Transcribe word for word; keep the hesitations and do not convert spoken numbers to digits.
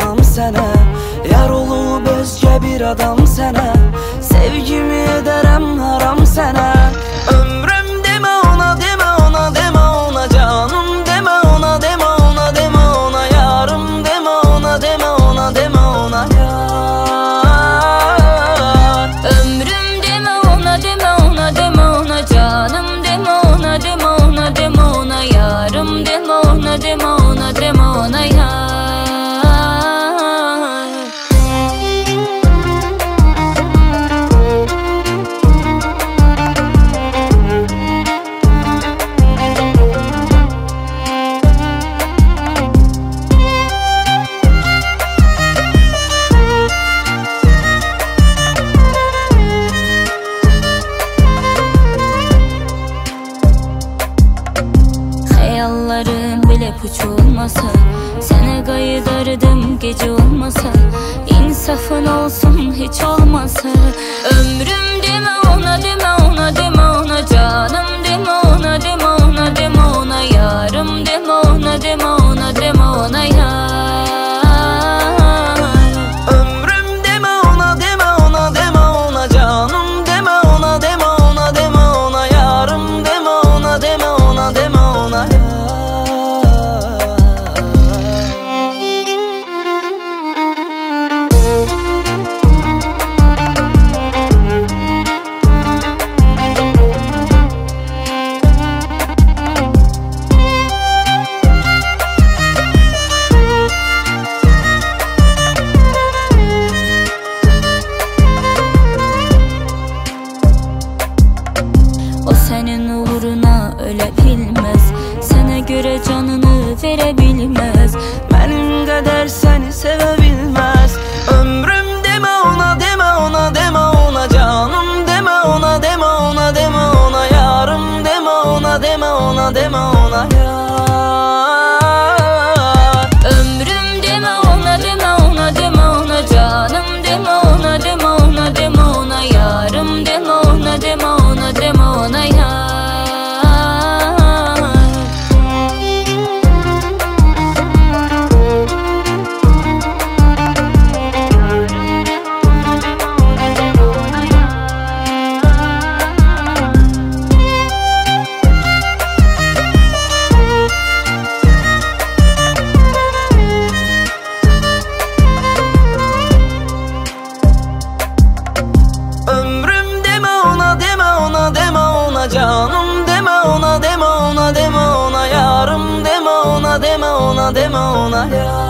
anam sənə. Yar olub özgə bir adam sənə. Sevgimi edərəm haram sənə. Ömrüm demə ona, demə ona, demə ona. Canım demə ona, demə ona, demə ona. Yarım demə ona, demə ona, demə ona yar. Ömrüm demə ona, demə ona, demə ona. Canım demə ona, demə ona, demə ona. Yarım demə ona, demə ona, demə ona yar. Xəyallarım belə puç olmasa, sənə qayıdardım gecə olmasa. İnsafın olsun heç olmasa. Ömrüm demə ona, demə ona, demə ona. Canım demə ona, demə ona, demə ona. Yarım demə ona, demə ona, demə ona yar. Ömrüm demə ona, demə ona, demə ona. Canım demə ona, demə ona, demə ona. Yarım demə ona, demə ona, demə ona yar. O sənin uğruna ölə bilməz, sənə görə canını verə bilməz. Mənim qədər səni sevə bilməz. Ömrüm demə ona, demə ona, demə ona. Canım demə ona, demə ona, demə ona. Yarım demə ona, demə ona, demə ona yar. Ömrüm demə ona, demə ona, demə ona. Canım demə ona, demə ona, demə ona. Yarım demə ona, demə ona, demə ona yar. Ömrüm demə ona, demə ona, demə ona. Canım demə ona, demə ona, demə ona. Yarım demə ona, demə ona, demə ona yar.